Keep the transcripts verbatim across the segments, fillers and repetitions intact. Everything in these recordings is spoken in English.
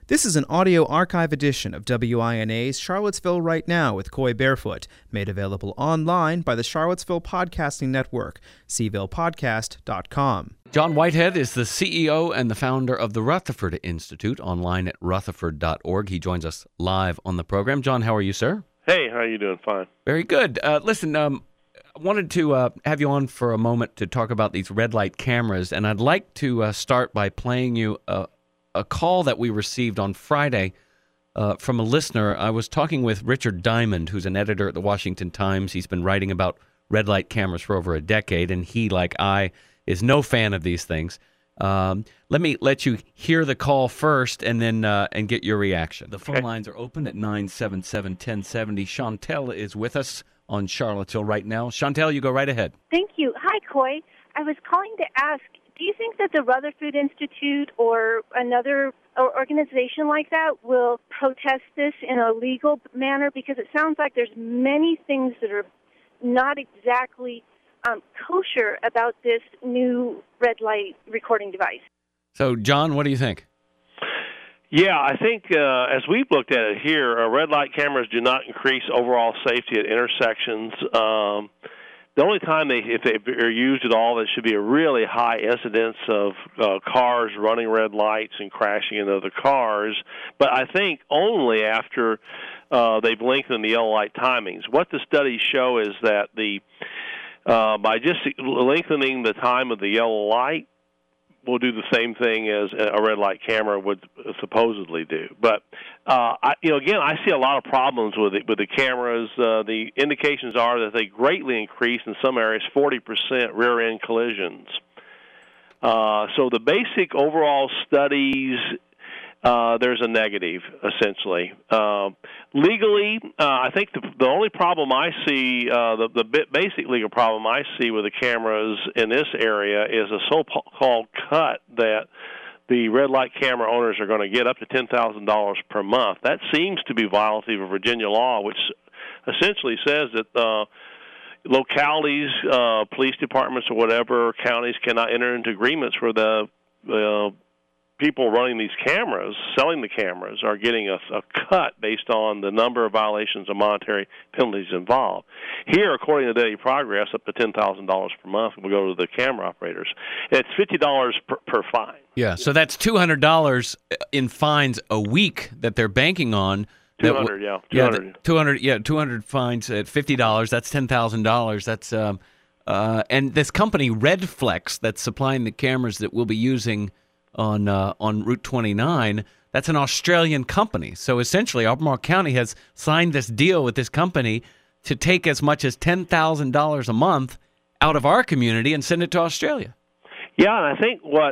This is an audio archive edition of W I N A's Charlottesville Right Now with Coy Barefoot, made available online by the Charlottesville Podcasting Network, c ville podcast dot com. John Whitehead is the C E O and the founder of the Rutherford Institute, online at rutherford dot org. He joins us live on the program. John, how are you, sir? Hey, how are you doing? Fine. Very good. Uh, listen, um, I wanted to uh, have you on for a moment to talk about these red light cameras, and I'd like to uh, start by playing you a, a call that we received on Friday uh, from a listener. I was talking with Richard Diamond, who's an editor at the Washington Times. He's been writing about red light cameras for over a decade, and he, like I, is no fan of these things. Um, let me let you hear the call first and then uh, and get your reaction. The phone Okay. lines are open at nine seven seven, one zero seven zero. Chantel is with us on Charlottesville Right Now. Chantel, you go right ahead. Thank you. Hi, Coy. I was calling to ask, do you think that the Rutherford Institute or another or organization like that will protest this in a legal manner? Because it sounds like there's many things that are not exactly um, kosher about this new red light recording device. So, John, what do you think? Yeah, I think uh, as we've looked at it here, uh, red light cameras do not increase overall safety at intersections. Um, the only time they, if they are used at all, there should be a really high incidence of uh, cars running red lights and crashing into other cars. But I think only after uh, they've lengthened the yellow light timings. What the studies show is that the uh, by just lengthening the time of the yellow light, will do the same thing as a red light camera would supposedly do. But, uh, I, you know, again, I see a lot of problems with it, with the cameras. Uh, the indications are that they greatly increase, in some areas, forty percent rear-end collisions. Uh, so the basic overall studies, uh, there's a negative, essentially. Uh, legally, uh, I think the, the only problem I see, uh, the, the basic legal problem I see with the cameras in this area is a so-called cut that the red light camera owners are going to get up to ten thousand dollars per month. That seems to be violative of Virginia law, which essentially says that uh, localities, uh, police departments or whatever, counties cannot enter into agreements where the uh, people running these cameras, selling the cameras, are getting a, a cut based on the number of violations of monetary penalties involved. Here, according to Daily Progress, up to ten thousand dollars per month will go to the camera operators. It's fifty dollars per, per fine. Yeah, so that's two hundred dollars in fines a week that they're banking on. two hundred, yeah. two hundred. Yeah, two hundred, yeah, two hundred fines at fifty dollars. That's ten thousand dollars. That's um, uh, and this company, Redflex, that's supplying the cameras that we'll be using on uh, on Route twenty-nine, that's an Australian company. So essentially, Albemarle County has signed this deal with this company to take as much as ten thousand dollars a month out of our community and send it to Australia. Yeah, and I think what,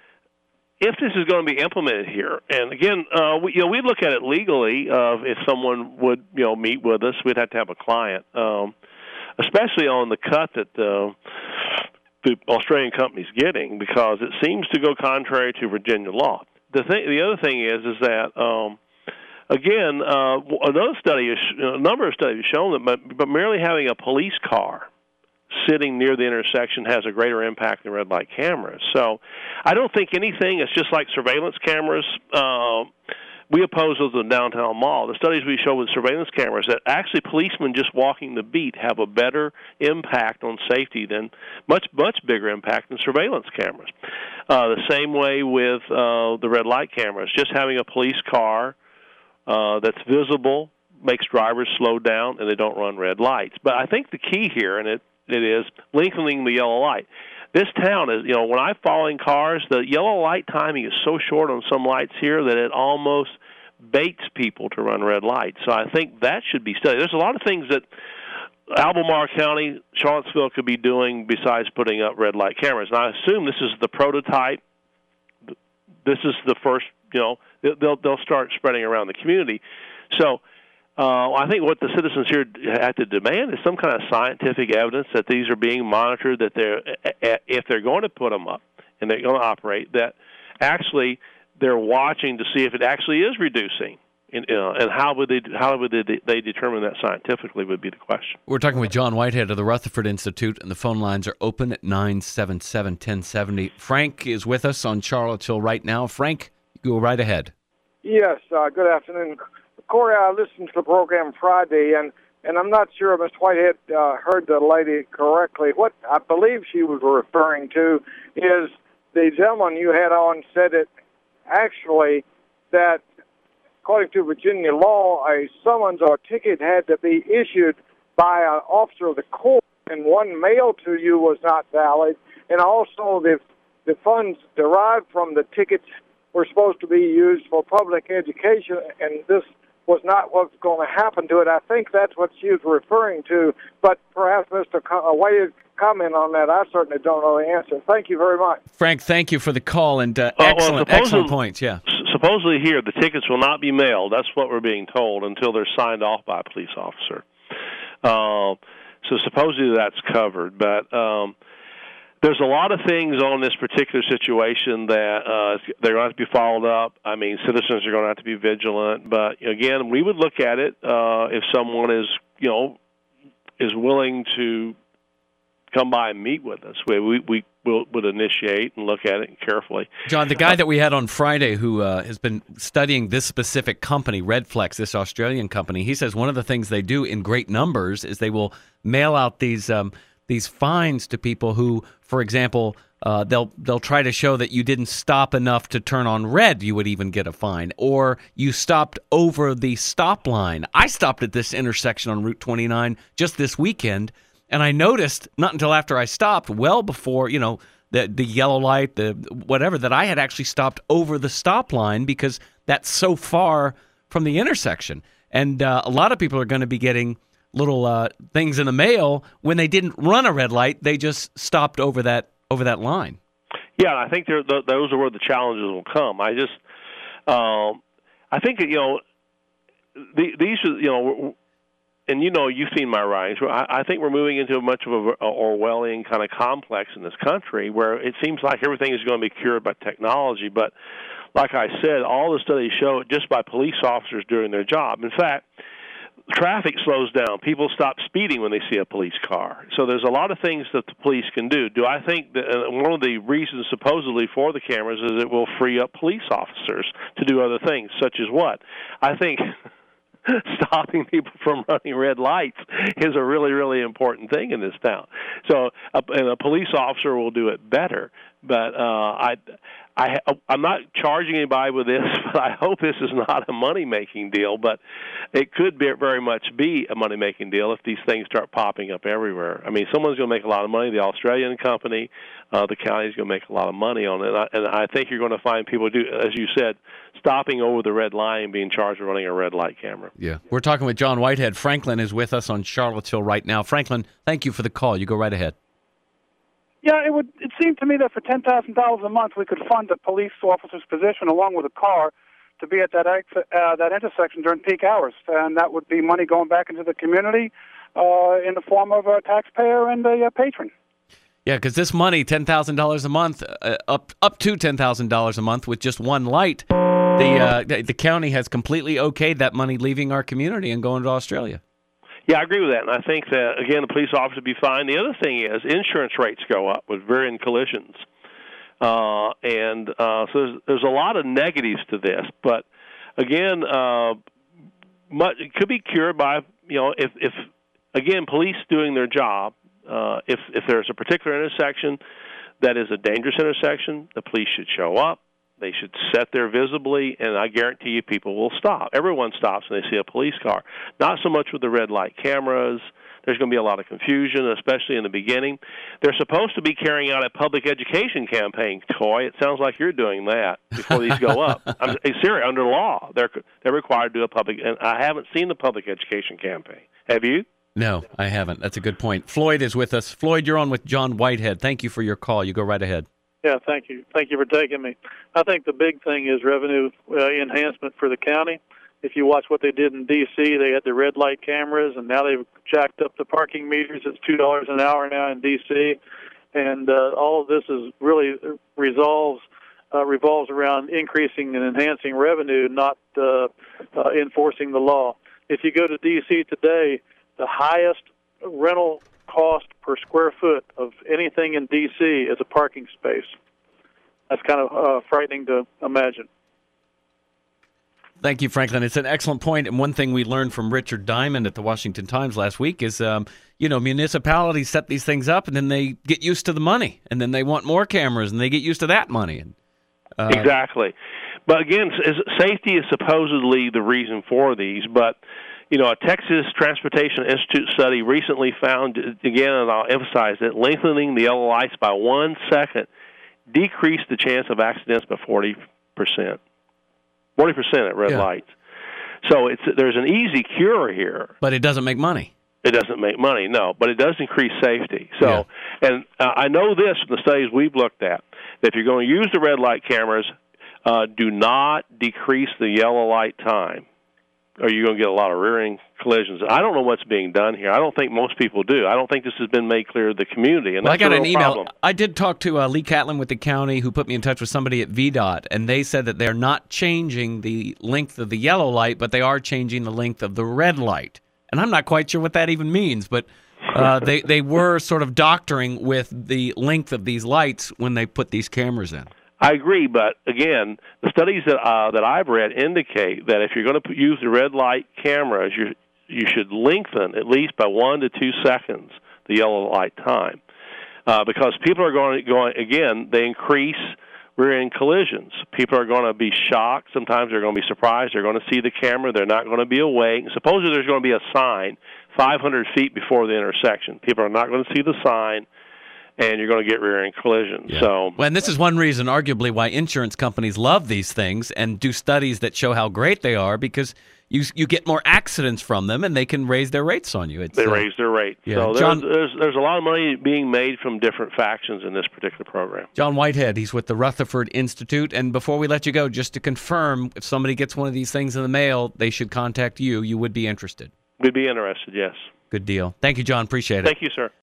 if this is going to be implemented here, and again, uh, we, you know, we look at it legally. Uh, if someone would, you know, meet with us, we'd have to have a client, um, especially on the cut that uh, the Australian company's getting, because it seems to go contrary to Virginia law. The thing, the other thing is, is that um, again, uh, another study, is, a number of studies have shown that, but, but merely having a police car sitting near the intersection has a greater impact than red light cameras. So, I don't think anything. It's just like surveillance cameras. Uh, We oppose those in the downtown mall. The studies we show with surveillance cameras that actually policemen just walking the beat have a better impact on safety than much, much bigger impact than surveillance cameras. Uh, the same way with uh, the red light cameras. Just having a police car uh, that's visible makes drivers slow down and they don't run red lights. But I think the key here, and it, it is lengthening the yellow light. This town is, you know, when I'm following cars, the yellow light timing is so short on some lights here that it almost baits people to run red lights. So I think that should be studied. There's a lot of things that Albemarle County, Charlottesville could be doing besides putting up red light cameras. And I assume this is the prototype. This is the first, you know, they'll they'll start spreading around the community. So Uh, I think what the citizens here have to demand is some kind of scientific evidence that these are being monitored, that they're, if they're going to put them up and they're going to operate, that actually they're watching to see if it actually is reducing. And, uh, and how would they how would they, they determine that scientifically would be the question. We're talking with John Whitehead of the Rutherford Institute, and the phone lines are open at nine seven seven, one zero seven zero. Frank is with us on Charlottesville Right Now. Frank, go right ahead. Yes, uh, good afternoon. Corey, I listened to the program Friday, and, and I'm not sure Mister Whitehead uh, heard the lady correctly. What I believe she was referring to is the gentleman you had on said it actually that, according to Virginia law, a summons or ticket had to be issued by an officer of the court, and one mailed to you was not valid, and also the the funds derived from the tickets were supposed to be used for public education, and this was not what's going to happen to it. I think that's what she was referring to, but perhaps Mister Co- Wade comment on that. I certainly don't know the answer. Thank you very much. Frank, thank you for the call, and uh, Uh, well, excellent, supposedly- excellent points, yeah. Supposedly here, the tickets will not be mailed. That's what we're being told until they're signed off by a police officer. Uh, so supposedly that's covered, but um, there's a lot of things on this particular situation that uh, they're going to have to be followed up. I mean, citizens are going to have to be vigilant. But again, we would look at it uh, if someone is, you know, is willing to come by and meet with us. We we, we will, would initiate and look at it carefully. John, the guy that we had on Friday who uh, has been studying this specific company, Redflex, this Australian company, he says one of the things they do in great numbers is they will mail out these um, these fines to people who, for example, uh, they'll they'll try to show that you didn't stop enough to turn on red, you would even get a fine, or you stopped over the stop line. I stopped at this intersection on Route twenty-nine just this weekend, and I noticed, not until after I stopped, well before, you know, the the yellow light, the whatever, that I had actually stopped over the stop line because that's so far from the intersection. And uh, a lot of people are going to be getting little uh, things in the mail when they didn't run a red light; they just stopped over that over that line. Yeah, I think th- those are where the challenges will come. I just, um, I think that, you know, the, these are, you know, and you know, you've seen my writings. I, I think we're moving into a much of a, a Orwellian kind of complex in this country, where it seems like everything is going to be cured by technology. But like I said, all the studies show just by police officers doing their job. In fact, traffic slows down. People stop speeding when they see a police car. So there's a lot of things that the police can do. Do I think that uh, one of the reasons supposedly for the cameras is it will free up police officers to do other things, such as what? I think stopping people from running red lights is a really, really important thing in this town. So a, and a police officer will do it better. But uh, I, I, I'm not charging anybody with this, but I hope this is not a money-making deal. But it could be, very much be a money-making deal if these things start popping up everywhere. I mean, someone's going to make a lot of money. The Australian company, uh, the county's going to make a lot of money on it. And I, and I think you're going to find people do, as you said, stopping over the red line and being charged with running a red light camera. Yeah. We're talking with John Whitehead. Franklin is with us on Charlottesville right now. Franklin, thank you for the call. You go right ahead. Yeah, it would. It seemed to me that for ten thousand dollars a month, we could fund a police officer's position along with a car to be at that ex- uh, that intersection during peak hours, and that would be money going back into the community uh, in the form of a taxpayer and a uh, patron. Yeah, because this money, ten thousand dollars a month, uh, up up to ten thousand dollars a month with just one light, the, uh, the the county has completely okayed that money leaving our community and going to Australia. Yeah, I agree with that, and I think that, again, the police officer would be fine. The other thing is insurance rates go up with varying collisions, uh, and uh, so there's, there's a lot of negatives to this. But again, uh, much, it could be cured by, you know, if, if again, police doing their job. Uh, if if there's a particular intersection that is a dangerous intersection, the police should show up. They should sit there visibly, and I guarantee you people will stop. Everyone stops when they see a police car. Not so much with the red light cameras. There's going to be a lot of confusion, especially in the beginning. They're supposed to be carrying out a public education campaign, Coy. It sounds like you're doing that before these go up. I'm serious. Under law, they're they're required to do a public, and I haven't seen the public education campaign. Have you? No, I haven't. That's a good point. Floyd is with us. Floyd, you're on with John Whitehead. Thank you for your call. You go right ahead. Yeah, thank you. Thank you for taking me. I think the big thing is revenue uh, enhancement for the county. If you watch what they did in D C, they had the red light cameras, and now they've jacked up the parking meters. It's two dollars an hour now in D C, and uh, all of this is really resolves uh, revolves around increasing and enhancing revenue, not uh, uh, enforcing the law. If you go to D C today, the highest rental cost per square foot of anything in D C is a parking space. That's kind of uh, frightening to imagine. Thank you, Franklin. It's an excellent point. And one thing we learned from Richard Diamond at the Washington Times last week is, um, you know, municipalities set these things up and then they get used to the money. And then they want more cameras and they get used to that money. And, uh, exactly. But again, safety is supposedly the reason for these. But, you know, a Texas Transportation Institute study recently found, again, and I'll emphasize that lengthening the yellow lights by one second decreased the chance of accidents by forty percent. forty percent at red yeah. lights. So it's there's an easy cure here. But it doesn't make money. It doesn't make money, no, but it does increase safety. So, yeah. and uh, I know this from the studies we've looked at, that if you're going to use the red light cameras, uh, do not decrease the yellow light time, or you're going to get a lot of rear-end collisions. I don't know what's being done here. I don't think most people do. I don't think this has been made clear to the community, and well, that's I got a an real email. problem. I did talk to uh, Lee Catlin with the county, who put me in touch with somebody at V DOT, and they said that they're not changing the length of the yellow light, but they are changing the length of the red light. And I'm not quite sure what that even means, but uh, they, they were sort of doctoring with the length of these lights when they put these cameras in. I agree, but again, the studies that uh, that I've read indicate that if you're going to use the red light cameras, you you should lengthen at least by one to two seconds the yellow light time, uh, because people are going going again. They increase rear-end collisions. People are going to be shocked. Sometimes they're going to be surprised. They're going to see the camera. They're not going to be awake. Supposedly there's going to be a sign five hundred feet before the intersection. People are not going to see the sign, and you're going to get rear-end collisions. Yeah. So, well, and this is one reason, arguably, why insurance companies love these things and do studies that show how great they are, because you you get more accidents from them, and they can raise their rates on you. It's, they uh, raise their rate. Yeah. So there's, John, there's there's a lot of money being made from different factions in this particular program. John Whitehead, he's with the Rutherford Institute. And before we let you go, just to confirm, if somebody gets one of these things in the mail, they should contact you. You would be interested. We'd be interested, yes. Good deal. Thank you, John. Appreciate it. Thank you, sir.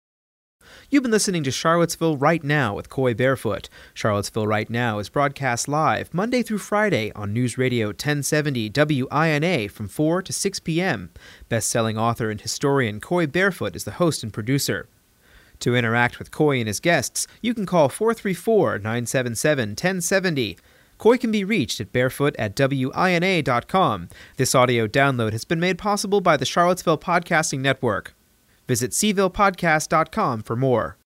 You've been listening to Charlottesville Right Now with Coy Barefoot. Charlottesville Right Now is broadcast live Monday through Friday on News Radio ten seventy W I N A from four to six p.m. Best-selling author and historian Coy Barefoot is the host and producer. To interact with Coy and his guests, you can call four three four, nine seven seven, one zero seven zero. Coy can be reached at barefoot at W I N A dot com. This audio download has been made possible by the Charlottesville Podcasting Network. Visit C ville podcast dot com for more.